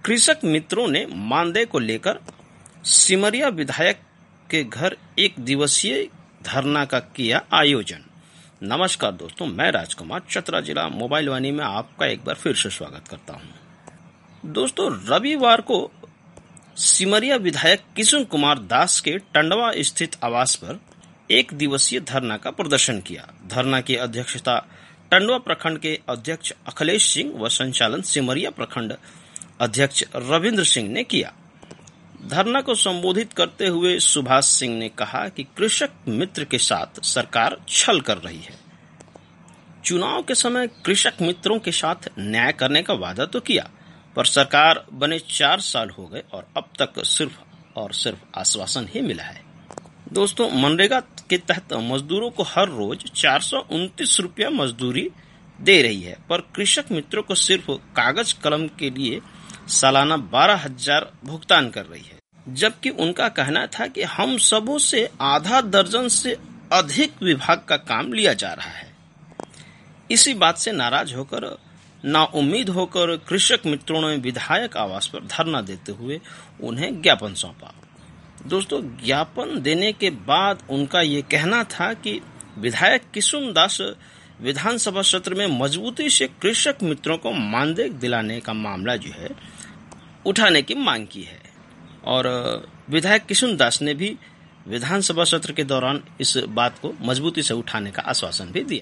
कृषक मित्रों ने मानदेय को लेकर सिमरिया विधायक के घर एक दिवसीय धरना का किया आयोजन। नमस्कार दोस्तों, मैं राजकुमार चतरा जिला मोबाइल वाणी में आपका एक बार फिर से स्वागत करता हूं। दोस्तों, रविवार को सिमरिया विधायक किशुन कुमार दास के टंडवा स्थित आवास पर एक दिवसीय धरना का प्रदर्शन किया। धरना की अध्यक्षता टंडवा प्रखंड के अध्यक्ष अखिलेश सिंह व संचालन सिमरिया प्रखंड अध्यक्ष रविंद्र सिंह ने किया। धरना को संबोधित करते हुए सुभाष सिंह ने कहा कि कृषक मित्र के साथ सरकार छल कर रही है। चुनाव के समय कृषक मित्रों के साथ न्याय करने का वादा तो किया, पर सरकार बने 4 साल हो गए और अब तक सिर्फ और सिर्फ आश्वासन ही मिला है। दोस्तों, मनरेगा के तहत मजदूरों को हर रोज 429 रुपया मजदूरी दे रही है, पर कृषक मित्रों को सिर्फ कागज कलम के लिए सालाना 12,000 भुगतान कर रही है, जबकि उनका कहना था कि हम सबों से आधा दर्जन से अधिक विभाग का काम लिया जा रहा है। इसी बात से नाराज होकर नाउम्मीद होकर कृषक मित्रों ने विधायक आवास पर धरना देते हुए उन्हें ज्ञापन सौंपा। दोस्तों, ज्ञापन देने के बाद उनका ये कहना था कि विधायक किशुन दास विधानसभा सत्र में मजबूती से कृषक मित्रों को मानदेय दिलाने का मामला जो है उठाने की मांग की है, और विधायक किशुन दास ने भी विधानसभा सत्र के दौरान इस बात को मजबूती से उठाने का आश्वासन भी दिया।